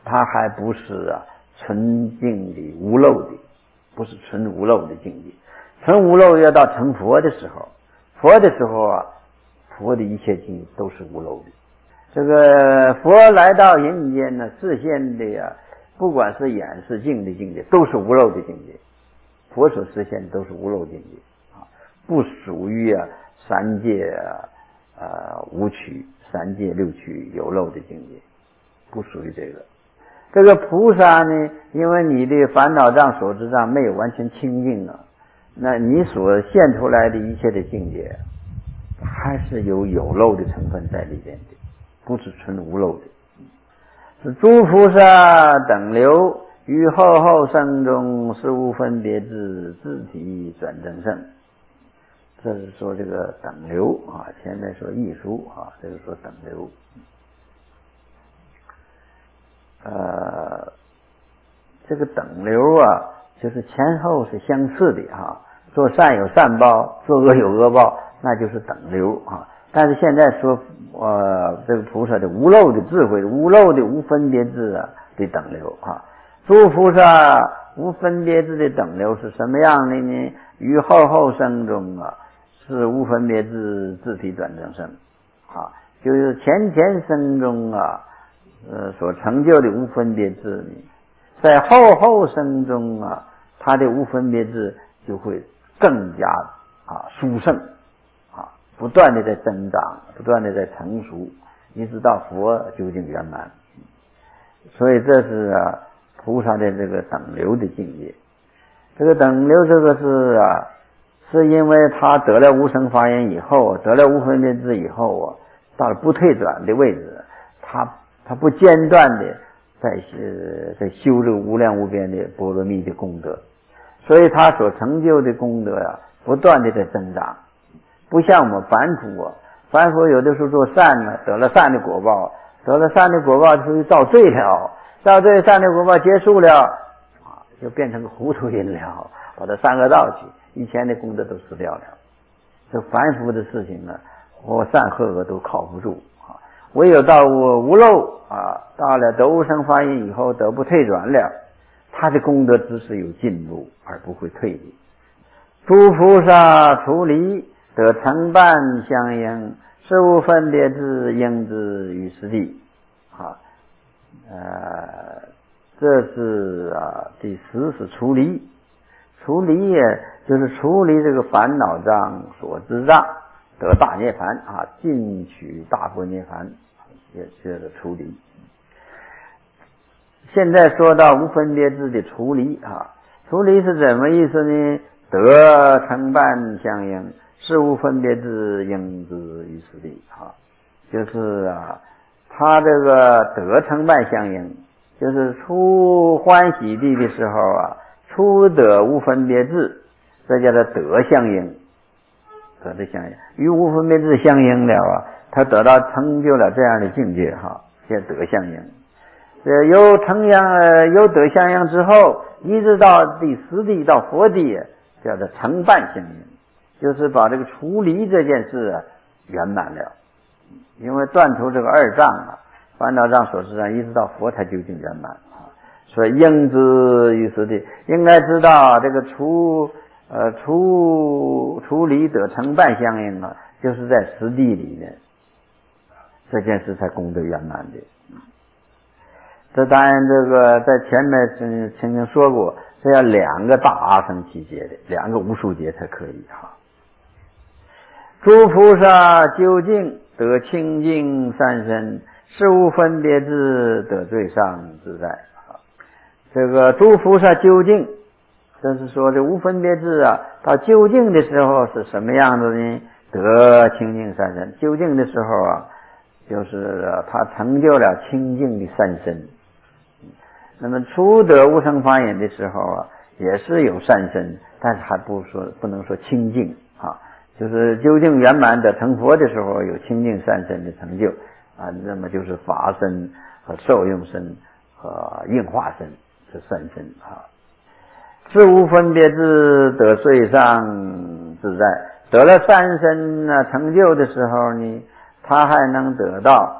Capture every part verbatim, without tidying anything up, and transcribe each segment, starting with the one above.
它还不是啊纯净的无漏的，不是纯无漏的境界。纯无漏要到成佛的时候，佛的时候啊，佛的一切境界都是无漏的。这个佛来到人间呢，示现的呀、啊，不管是眼是境的境界，都是无漏的境界。佛所实现都是无漏境界啊，不属于啊三界啊呃五趣、三界六趣有漏的境界，不属于这个。这个菩萨呢，因为你的烦恼障、所知障没有完全清净啊，那你所现出来的一切的境界，还是有有漏的成分在里边的，不是纯无漏的。是诸菩萨等流于后后生中，是无分别智，自体转正胜。这是说这个等流啊，前面说艺术啊，这个说等流。呃，这个等流啊，就是前后是相似的哈、啊。做善有善报，做恶有恶报，那就是等流啊。但是现在说，呃，这个菩萨的无漏的智慧，无漏的无分别智啊的等流啊。诸菩萨无分别智的等流是什么样的呢？于后后生中啊，是无分别智自体转正胜啊，就是前前生中啊，呃，所成就的无分别智呢，在后后生中啊，他的无分别智就会更加啊殊胜啊，不断的在增长，不断的在成熟，一直到佛究竟圆满。所以这是啊菩萨的这个等流的境界。这个等流这个是啊，是因为他得了无生法眼以后，得了无分别智以后啊，到了不退转的位置，他他不间断的在呃在修这个无量无边的波罗蜜的功德。所以他所成就的功德啊，不断的在增长，不像我们凡夫啊，凡夫有的时候做善呢，得了善的果报，得了善的果报就造罪了，造罪善的果报结束了啊，就变成个糊涂人了，跑到三恶道去，以前的功德都失掉了。这凡夫的事情呢，或善或恶都靠不住啊，唯有到无漏啊，到了得无生法印以后，得不退转了，他的功德只是有进步而不会退的。诸菩萨除离得成办相应，是无分别智应之于实地啊。呃，这是啊第十是除离，除离也就是除离这个烦恼障、所知障，得大涅槃啊，进取大般涅槃，也就是除离。现在说到无分别智的除离啊，除离是怎么意思呢？得成办相应，是无分别智应之于实地啊，就是啊，他这个得成办相应，就是出欢喜地的时候啊，出得无分别智，这叫做得相应，得的相应，与无分别智相应了啊，他得到成就了这样的境界哈，叫得相应。呃，有成样呃有得相应之后，一直到第十地到佛地，叫做成办相应，就是把这个除离这件事啊圆满了。因为断除这个二障啊，烦恼障、所知障，一直到佛才究竟圆满啊。所以应之于实地，应该知道这个除呃除除离得成办相应啊，就是在实地里面，这件事才功德圆满的。这当然，这个在前面曾曾经说过，这要两个大阿僧祇劫的，两个无数劫才可以哈。诸菩萨究竟得清净善身，是无分别智得最上自在啊。这个诸菩萨究竟，这是说这无分别智啊，到究竟的时候是什么样子呢？得清净善身，究竟的时候啊，就是他成就了清净的善身。那么初得无生法眼的时候啊，也是有善身，但是还不说不能说清净啊，就是究竟圆满的成佛的时候有清净善身的成就啊，那么就是法身和受用身和应化身是善身啊。是无分别智得最上自在，得了善身呢成就的时候呢，他还能得到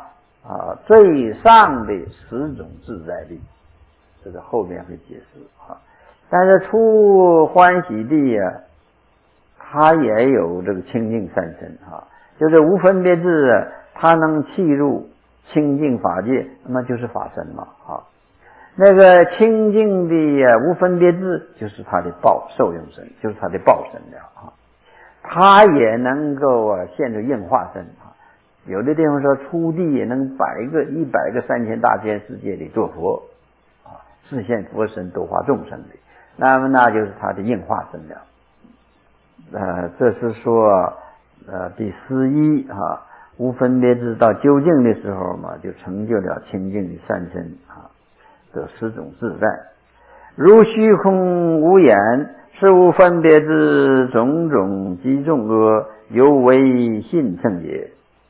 啊，最上的十种自在力，这个后面会解释啊。但是出欢喜地啊，它也有这个清净三身啊，就是无分别智啊，它能契入清净法界，那么就是法身嘛啊。那个清净的啊无分别智，就是它的报受用身，就是它的报身了啊。它也能够啊现出应化身啊。有的地方说出地也能百个一百个三千大千世界里做佛啊，示现佛身度化众生的，那么那就是他的应化身了。呃，这是说呃第十一啊，无分别智到究竟的时候嘛，就成就了清净的三身啊，这十种自在，如虚空无眼，是无分别智种种及众阿，犹为信圣也。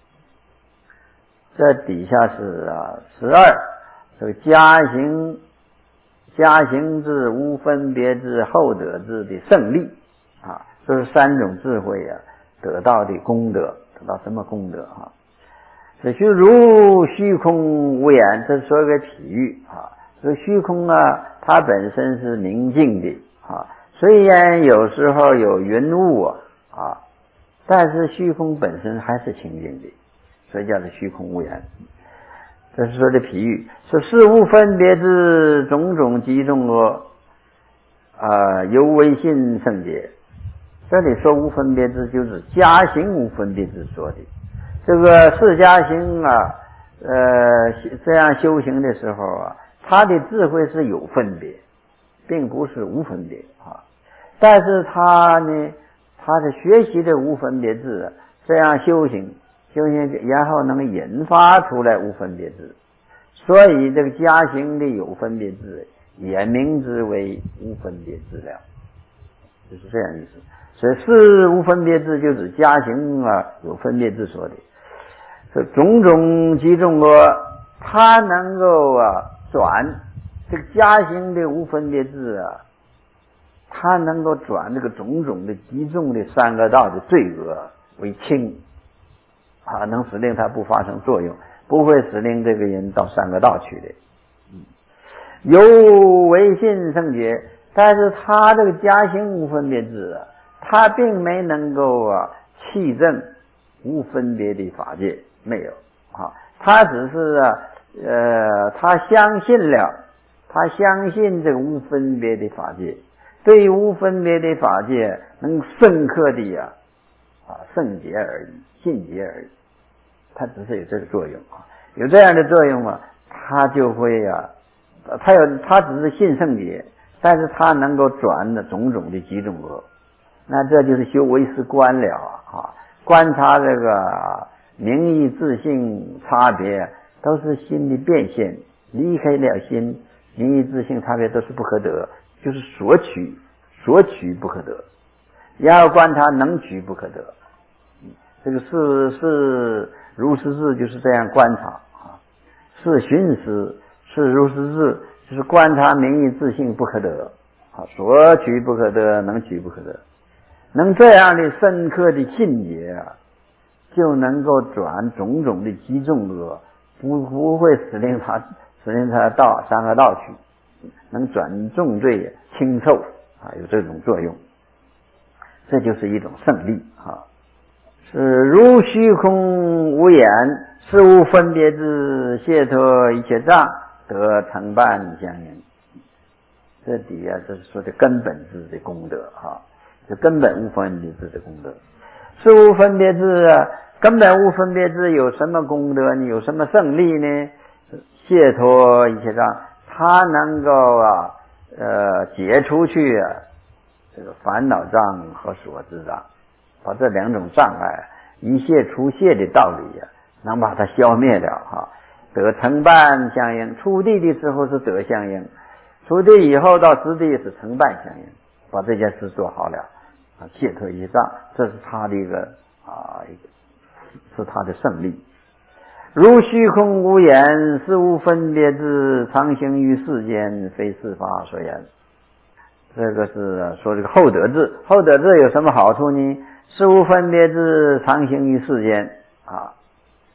这底下是啊十二，这个加行加行智无分别智后得智的胜利啊，这是三种智慧啊得到的功德，得到什么功德啊？这就如虚空无眼，这是说一个比喻啊。这个虚空啊，它本身是宁静的啊，虽然有时候有云雾啊啊，但是虚空本身还是清净的。所以叫做虚空无眼，这是说的比喻，说事无分别之种种及众阿，啊，犹为信圣洁。这里说无分别之，就是加行无分别之说的。这个释迦行啊，呃，这样修行的时候啊，他的智慧是有分别，并不是无分别啊。但是他呢，他是学习的无分别智，这样修行。修行然后能引发出来无分别智，所以这个加行的有分别智也名之为无分别智了，就是这样意思。所以是无分别智就是加行啊有分别智说的，这种种及众阿，它能够啊转这个加行的无分别智啊，它能够转这个种种的极重的三恶道的罪恶为轻。啊，能使令它不发生作用，不会使令这个人到三恶道去的。嗯，有为信圣洁，但是他这个加行无分别智啊，他并没能够啊契证无分别的法界，没有啊，他只是啊呃，他相信了，他相信这个无分别的法界，对于无分别的法界能深刻的呀啊圣洁而已。信解而已，它只是有这个作用啊，有这样的作用啊，它就会啊，它有它只是信圣解，但是它能够转的种种的几种恶，那这就是修唯识观了啊，观察这个名义自性差别都是心的变现，离开了心，名义自性差别都是不可得，就是所取所取不可得，然后观察能取不可得。这个是是如实智就是这样观察啊，是寻思是如实智就是观察名义自性不可得啊，所取不可得，能取不可得，能这样的深刻的信解啊，就能够转种种的极重恶，不不会使令他使令他到三恶道去，能转重罪轻受啊，有这种作用，这就是一种胜利啊。是如虚空无眼，是无分别之解脱一切障，得成办相应。这底下这是说的根本智的功德哈，这根本无分别智的功德。是无分别智啊，根本无分别智有什么功德呢？有什么胜利呢？解脱一切障，它能够啊呃解除去啊这个烦恼障和所知障。把这两种障碍一切除谢的道理呀、啊，能把它消灭了哈。得成办相应，出地的时候是得相应，出地以后到实地是成办相应，把这件事做好了啊，解脱一障，这是他的一个啊一个是他的胜利。如虚空无眼，是无分别智，常行于世间，非世法所言。这个是说这个后得智，后得智有什么好处呢？是无分别智，常行于世间啊。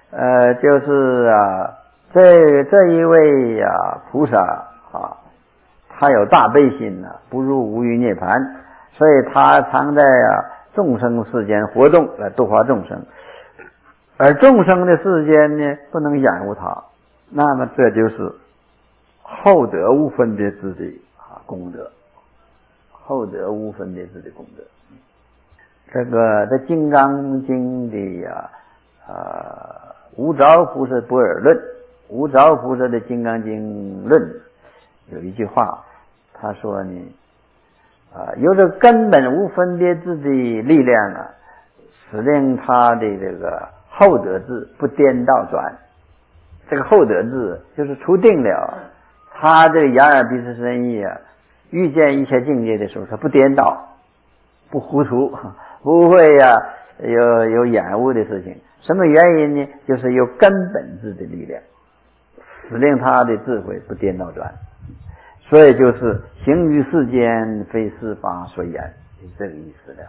呃，就是啊，这这一位呀、啊、菩萨啊，他有大悲心呢、啊，不入无余涅槃，所以他常在啊众生世间活动来度化众生，而众生的世间呢不能染污他，那么这就是厚德无分别智的啊功德，厚德无分别智的功德。这个在《金刚经》的呀啊。呃无着菩萨般若论，无着菩萨的《金刚经论》有一句话，他说呢，啊，有着根本无分别智的力量啊，使令他的这个厚德智不颠倒转。这个厚德智就是初定了，他这个眼耳鼻舌身意啊，遇见一切境界的时候，他不颠倒，不糊涂，不会呀、啊、有有染污的事情。什么原因呢？就是有根本智的力量，使令他的智慧不颠倒转。所以就是行于世间，非是法所言，是这个意思了。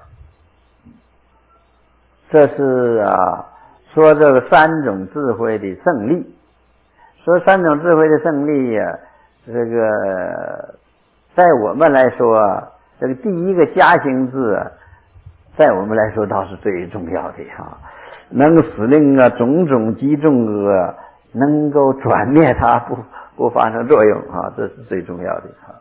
这是啊，说这个三种智慧的胜利。说三种智慧的胜利呀、啊，这个在我们来说啊，这个第一个加行智啊，在我们来说倒是最重要的哈、啊。能使令啊种种极重恶能够转灭它，不不发生作用啊，这是最重要的啊。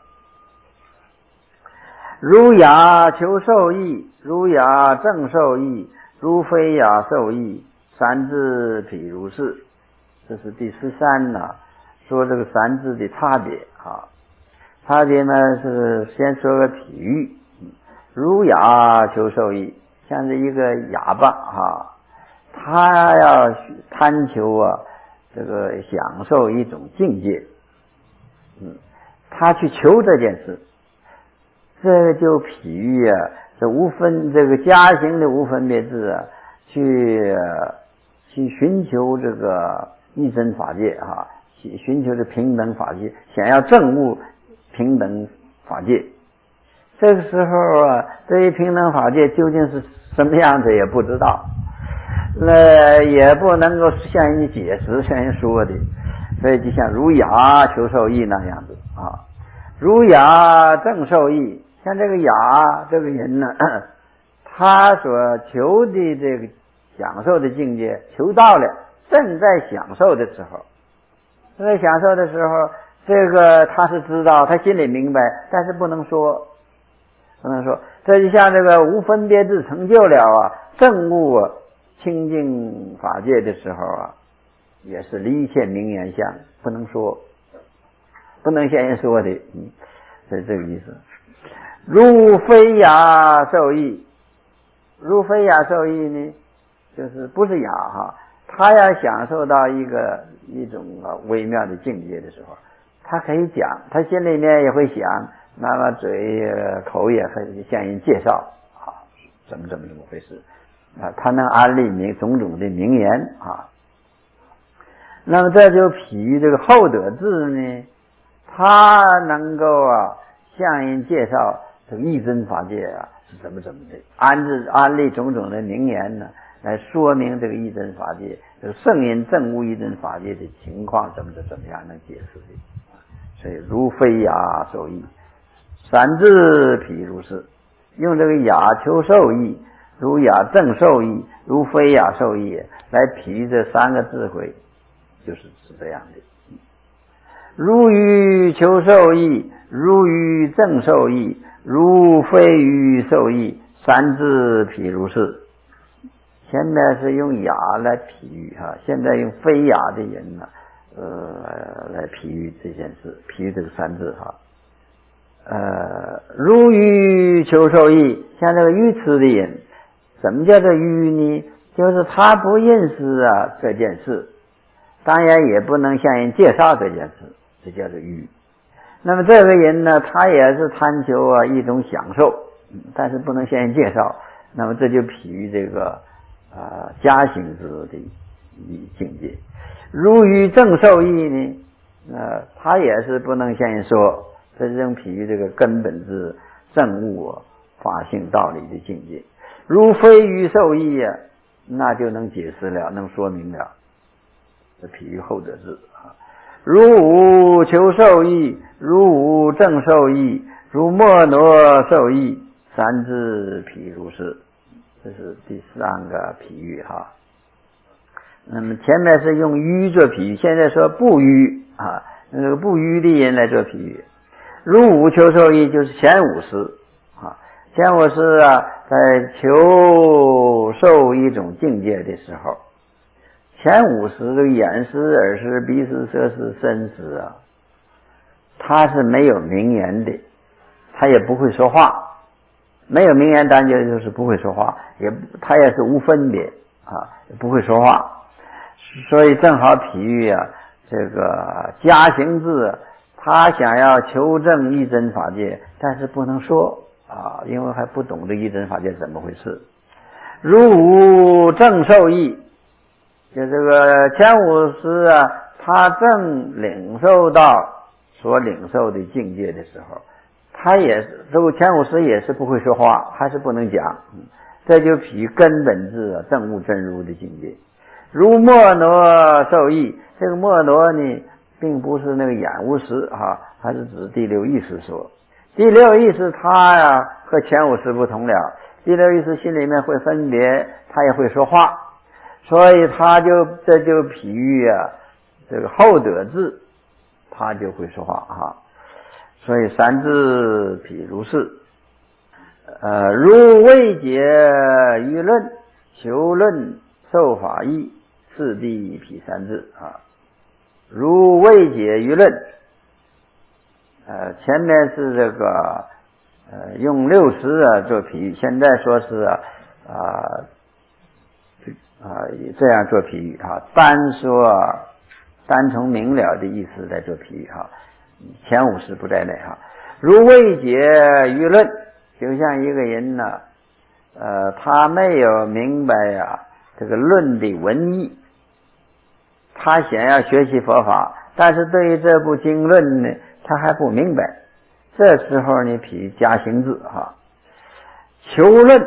如雅求受益，如雅正受益，如非雅受益，三智譬如是。这是第十三呢、啊，说这个三智的差别啊。差别呢是先说个譬喻，如雅求受益，像是一个哑巴啊。他要贪求啊，这个享受一种境界，嗯，他去求这件事，这个就譬喻啊，这无分这个加行的无分别智啊，去、啊、去寻求这个一真法界啊，去寻求这平等法界，想要证悟平等法界。这个时候啊，对于平等法界究竟是什么样子也不知道。那也不能够向人解释，向人说的，所以就像如雅求受益那样子啊。如雅正受益，像这个雅这个人呢，他所求的这个享受的境界求到了，正在享受的时候，正在享受的时候，这个他是知道，他心里明白，但是不能说，不能说。这就像这个无分别智成就了啊，证悟啊清净法界的时候啊，也是离一切名言相，不能说，不能向人说的，嗯，是这个意思。如非雅受益，如非雅受益呢，就是不是雅哈，他要享受到一个一种啊微妙的境界的时候，他可以讲，他心里面也会想，那么嘴口也会向人介绍啊，怎么怎么怎么回事。啊，他能安利名种种的名言啊，那么这就譬喻这个厚德智呢，他能够啊向人介绍这个一真法界啊是怎么怎么的，安置安利种种的名言呢，来说明这个一真法界，这个圣人证悟一真法界的情况怎么的怎么样能解释的。所以如非雅受益，三智譬如是，用这个雅求受益。如雅正受益，如非雅受益，来比喻这三个智慧，就是是这样的。如于求受益，如于正受益，如非于受益，三智譬如是。前面是用雅来比喻哈，现在用非雅的人呢，呃，来比喻这件事，比喻这个三智哈。呃，如于求受益，像这个愚痴的人。什么叫做愚呢？就是他不认识啊这件事，当然也不能向人介绍这件事，这叫做愚。那么这个人呢，他也是贪求啊一种享受，但是不能向人介绍，那么这就比喻这个啊加行之的境界。如于正受益呢，呃，他也是不能向人说，这是种比喻这个根本之正悟啊法性道理的境界。如非于受益呀、啊，那就能解释了，能说明了。 这譬喻后得智啊。如无求受益，如无正受益，如莫挪受益，三智譬如是。这是第三个譬喻哈。那么前面是用喻做譬喻，现在说不喻啊，那个不喻的人来做譬喻。如无求受益就是前五识啊，前五识啊，在求受一种境界的时候，前五识这个眼识、耳识、鼻识、舌识、身识啊，它是没有名言的，它也不会说话。没有名言当然就是不会说话，也他也是无分别啊，不会说话，所以正好譬喻啊，这个加行智，他想要求证一真法界，但是不能说啊，因为还不懂得一真法界怎么回事。如无正受益，就这个前五识啊，他正领受到所领受的境界的时候，他也是这个前五识也是不会说话，还是不能讲，这就比根本智啊正悟真如的境界。如莫挪受益，这个莫挪呢并不是那个眼无识啊，还是指第六意识说。第六意识它呀和前五识不同了，第六意识心里面会分别，他也会说话，所以他就这就譬喻啊这个后得智，他就会说话哈。所以三智譬如是，呃，如未解于论，求论受法义，次第譬三智啊。如未解于论，呃，前面是这个呃用六识啊做譬喻，现在说是啊啊啊这样做譬喻啊，单说啊单从明了的意思来做譬喻哈。前五识不在内哈。如未解于论，就像一个人呢，呃，他没有明白呀、啊、这个论的文义，他想要学习佛法，但是对于这部经论呢，他还不明白。这时候呢，譬如加行智哈，求论，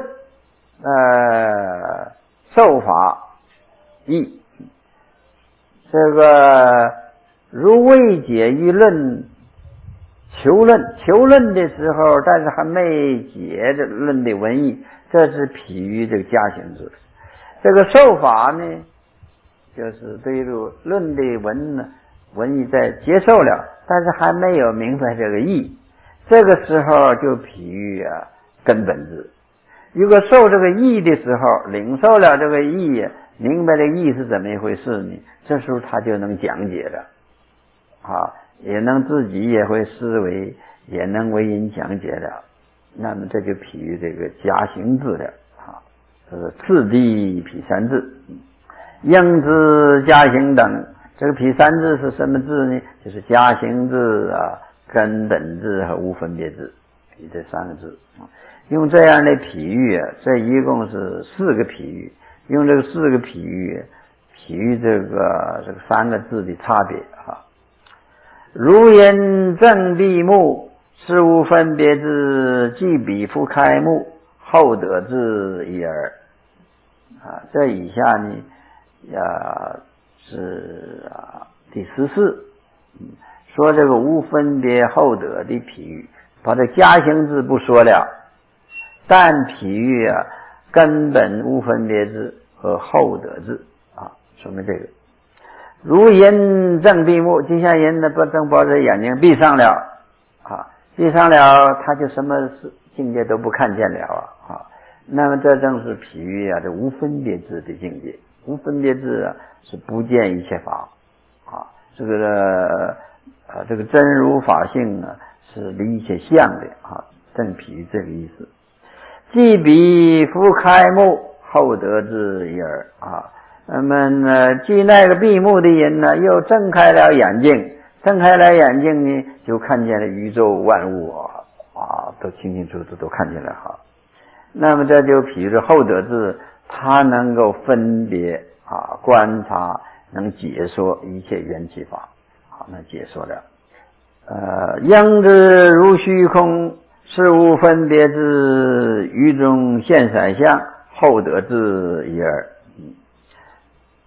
呃，受法义，这个。如未解于论，求论求论的时候，但是还没解这论的文义，这是譬喻这个加行智。这个受法呢，就是对于论的文呢文义在接受了，但是还没有明白这个义，这个时候就譬喻啊根本智。如果受这个义的时候，领受了这个义，明白这个义是怎么一回事呢？这时候他就能讲解了。啊，也能自己也会思维，也能为人讲解了，那么这就譬喻这个加行智了啊，这是次第譬三智，应知加行等。这个譬三智是什么智呢？就是加行智啊、根本智和无分别智，譬这三个智。用这样的譬喻啊，这一共是四个譬喻，用这个四个譬喻譬喻这个这个三个智的差别啊。如因正闭目，事无分别智，即彼复开目，后得智一耳。啊，这以下呢，呀是啊第十四，嗯，说这个无分别后得的譬喻，把这加行智不说了，但譬喻啊根本无分别智和后得智啊，说明这个。如人正闭目，就像人呢不正把这眼睛闭上了啊，闭上了他就什么境界都不看见了啊啊，那么这正是譬喻啊这无分别智的境界。无分别智啊是不见一切法啊，这个啊这个真如法性啊是离一切相的啊，正譬喻这个意思。即彼复开目，后得智一耳啊。那么呢，即那个闭目的人呢，又睁开了眼睛，睁开了眼睛呢，就看见了宇宙万物啊，啊，都清清楚楚都看见了哈。那么这就譬如后得智，他能够分别啊，观察，能解说一切缘起法，好，那解说了。呃，应知如虚空，事无分别智，于中现散相，后得智一耳。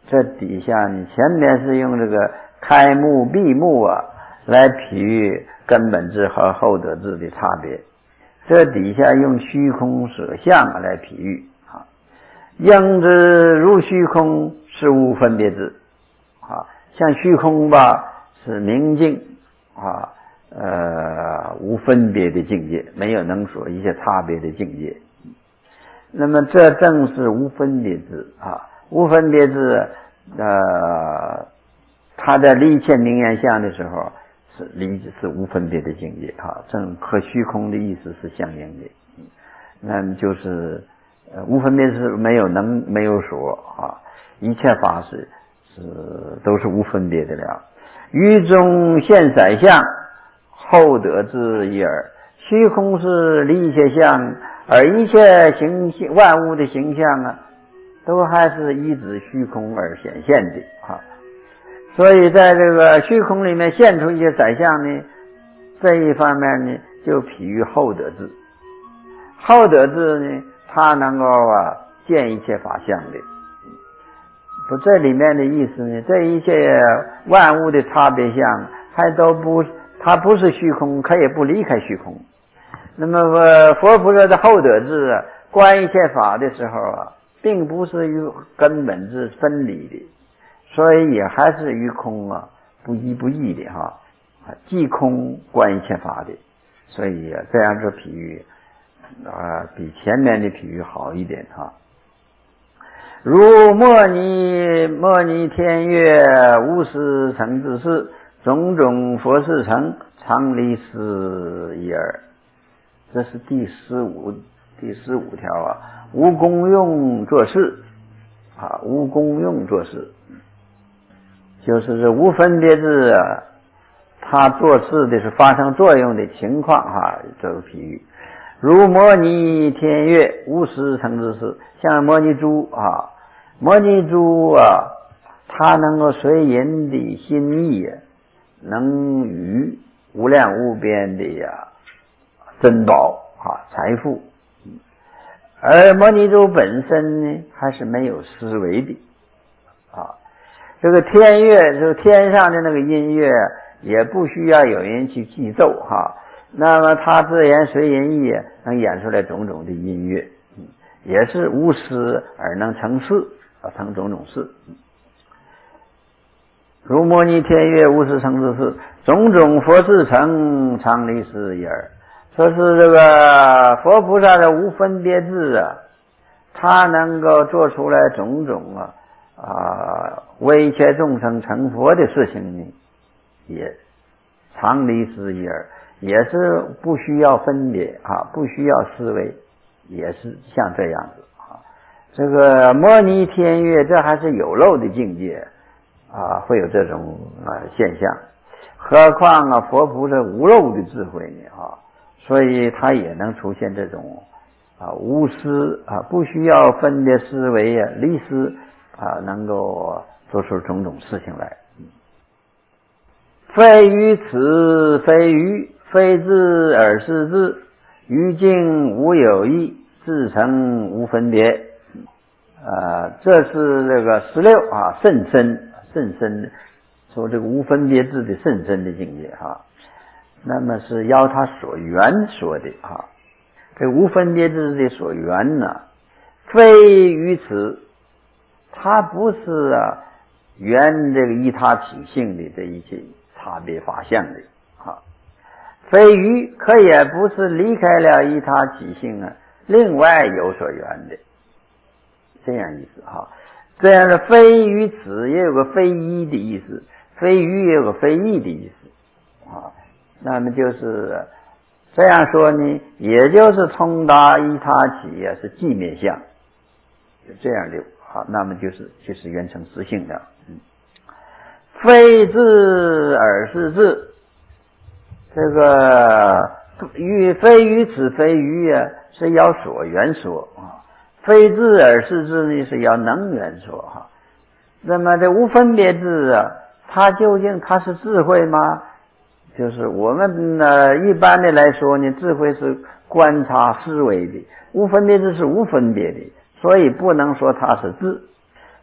这底下你前面是用这个开目闭目啊来比喻根本智和后得智的差别，这底下用虚空舍相来比喻啊。应知如虚空是无分别智啊，像虚空吧是明净啊，呃无分别的境界，没有能所一些差别的境界。那么这正是无分别智啊，无分别智呃他在离一切名言相的时候是离是无分别的境界啊，正和虚空的意思是相应的。那么就是呃无分别是没有能没有所啊，一切法是是都是无分别的了。于中现色相，后得智一耳。虚空是离一切相，而一切形万物的形象啊，都还是依止虚空而显现的啊。所以在这个虚空里面现出一些色相呢，这一方面呢就比喻后得智。后得智呢，它能够啊见一切法相的。不，这里面的意思呢，这一切万物的差别相还都不，它不是虚空，可以不离开虚空。那么佛菩萨的后得智啊，观一切法的时候啊，并不是与根本智分离的，所以也还是与空啊不一不异的哈，即空观一切法的，所以啊这样这比喻啊比前面的比喻好一点哈。如摩尼摩尼天月无始成之事，种种佛事成，常离事一耳。这是第十五第十五条啊，无功用做事啊，无功用做事，就是这无分别智啊，它做事的是发生作用的情况哈，这个比喻。如摩尼天月无始成之事，像摩尼珠啊，摩尼珠啊，它能够随人的心意，能与无量无边的呀珍宝啊财富，而摩尼珠本身呢还是没有思维的啊。这个天乐，这个天上的那个音乐也不需要有人去记奏哈，那么它自然随人意能演出来种种的音乐，也是无思而能成事啊，成种种事。如摩尼天乐无始成之事，种种佛事成，常离事一耳。说是这个佛菩萨的无分别智啊，他能够做出来种种啊啊为一切众生成佛的事情呢，也常离事一耳，也是不需要分别啊，不需要思维，也是像这样子啊。这个摩尼天乐，这还是有漏的境界啊，会有这种啊现象，何况啊佛菩萨无漏的智慧呢啊，所以他也能出现这种啊无思啊，不需要分别思维啊，离思啊，能够做出种种事情来。非于此，非于非智而是智，于境无有异，自成无分别。呃，这是这个十六啊，甚深甚深，说这个无分别智的甚深的境界哈。那么是要他所缘说的哈，这无分别智的所缘呢，非于此，它不是啊缘这个依他起性的这一些差别法相的啊，非于可也不是离开了依他起性啊，另外有所缘的，这样意思哈。这样的非于此也有个非一的意思，非于也有个非异的意思啊。那么就是这样说呢，也就是通达依他起啊，是寂灭相，就这样的好，那么就是就是缘成实性的。嗯，非智而是智，这个于非于此非于啊，是要所缘说啊；非智而是智呢，是要能缘说哈。那么这无分别智啊，它究竟它是智慧吗？就是我们呢一般的来说呢，智慧是观察思维的，无分别智是无分别的，所以不能说它是智。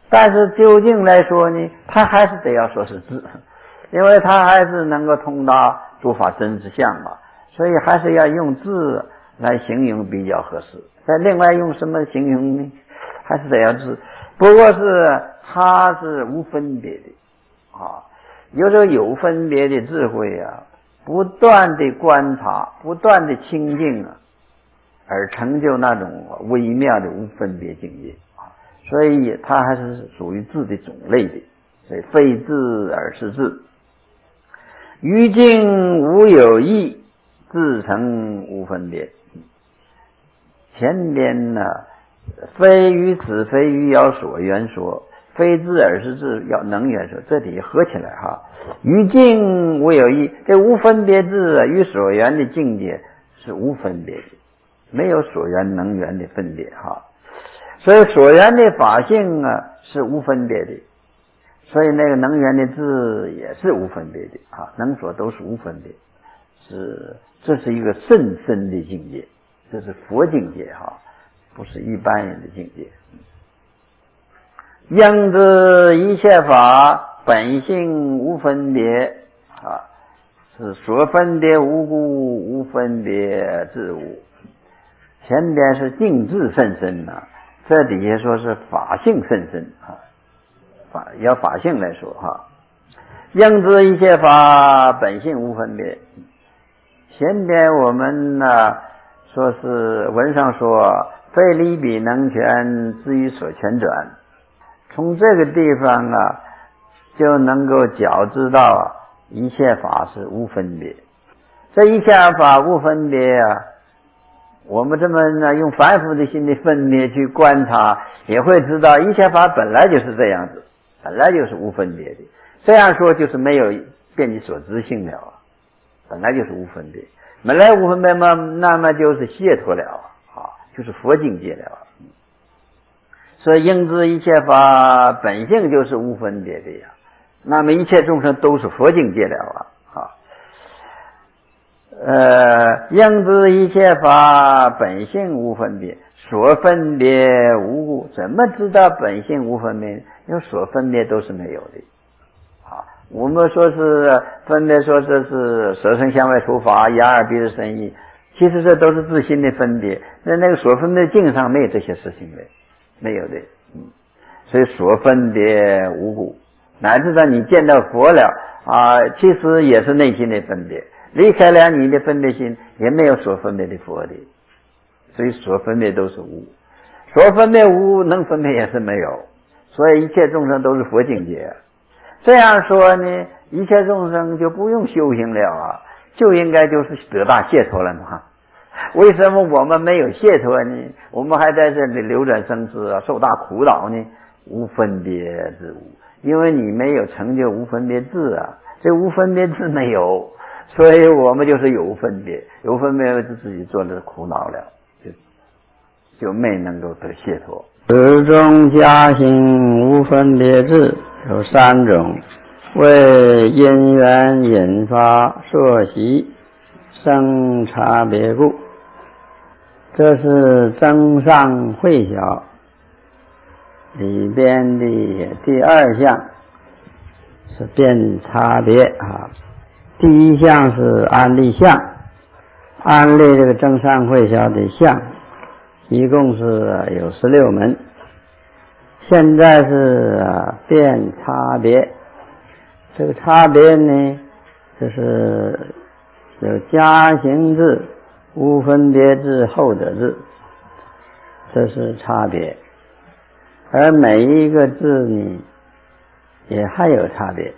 但是究竟来说呢，他还是得要说是字，因为他还是能够通达诸法真实相嘛，所以还是要用字来形容比较合适。再另外用什么形容呢？还是得要字。不过是它是无分别的啊，有时候有分别的智慧啊，不断的观察，不断的清净啊，而成就那种微妙的无分别境界啊，所以它还是属于字的种类的，所以非字而是字。于境无有异，自成无分别。前边呢，非于此，非于要所缘说，非字而是字要能缘说，这里合起来哈。于境无有异，这无分别字啊，与所缘的境界是无分别的，没有所缘能缘的分别哈。所以所缘的法性啊是无分别的，所以那个能缘的字也是无分别的啊，能所都是无分别，是这是一个甚深的境界，这是佛境界哈，不是一般人的境界。应知一切法本性无分别啊，是所分别无故，无分别自无。前边是境智甚深呐、啊，这底下说是法性甚深啊，法要法性来说哈。应知一切法本性无分别。前边我们呢、啊、说是文上说非离彼能全，至于所全转，从这个地方啊就能够觉知到啊一切法是无分别。这一切法无分别啊，我们这么呢用凡夫的心的分别去观察，也会知道一切法本来就是这样子，本来就是无分别的。这样说就是没有遍及所知性了啊，本来就是无分别，本来无分别嘛，那么就是解脱了啊，就是佛境界了。所以应知一切法本性就是无分别的呀，那么一切众生都是佛境界了啊。呃，应知一切法本性无分别，所分别无故。怎么知道本性无分别？因为所分别都是没有的。啊，我们说是分别，说这是舌身香味触法，眼耳鼻舌身意，其实这都是自心的分别。那那个所分别境上没有这些事情的，没有的。嗯，所以所分别无故，乃至到你见到佛了啊，其实也是内心的分别。离开了你的分别心，也没有所分别的佛的，所以所分别都是无，所分别无，能分别也是没有，所以一切众生都是佛境界。这样说呢，一切众生就不用修行了啊，就应该就是得大解脱了嘛。为什么我们没有解脱呢？我们还在这里流转生死啊，受大苦恼呢？无分别之无，因为你没有成就无分别智啊，这无分别智没有。所以我们就是有分别，有分别就自己做的苦恼了，就就没能够得解脱。此中加行无分别智有三种，为因缘引发所习生差别故。这是增上慧晓里边的第二项，是辨差别啊。第一项是安立相，安立这个增上慧晓的相，一共是有十六门。现在是辨差别，这个差别呢，就是有加行智、无分别智、后者智，这是差别。而每一个智呢，也还有差别。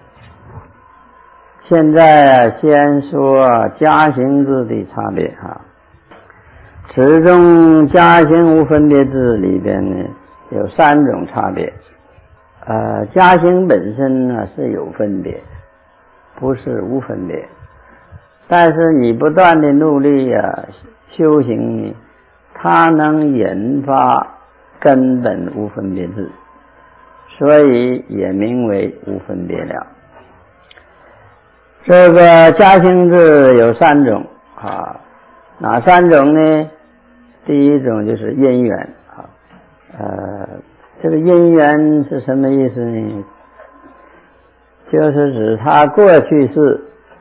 现在先说加行智的差别啊，此中加行无分别智里边呢有三种差别。呃，加行本身呢是有分别，不是无分别，但是你不断的努力啊修行呢，它能引发根本无分别智，所以也名为无分别了。这个加行智有三种啊，哪三种呢？第一种就是因缘啊，呃， 这个因缘是什么意思呢？就是指他过去世，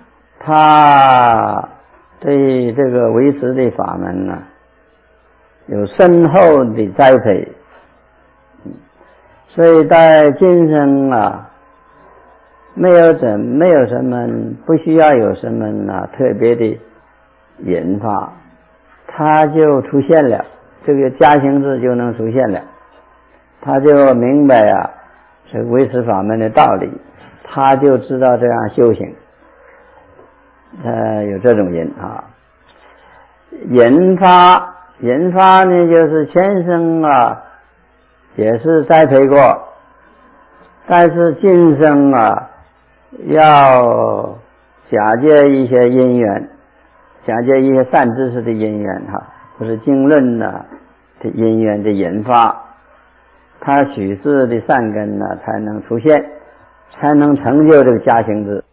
他对这个维持的法门呢，有深厚的栽培，所以在今生啊，没有怎没有什么不需要有什么啊特别的引发，他就出现了，这个加行智就能出现了，他就明白啊这维持法门的道理，他就知道这样修行，呃有这种人啊。引发引发呢，就是前生啊也是栽培过，但是今生啊要假借一些因缘，假借一些善知识的因缘哈，或是经论呢的因缘的引发，他许智的善根呢才能出现，才能成就这个加行智。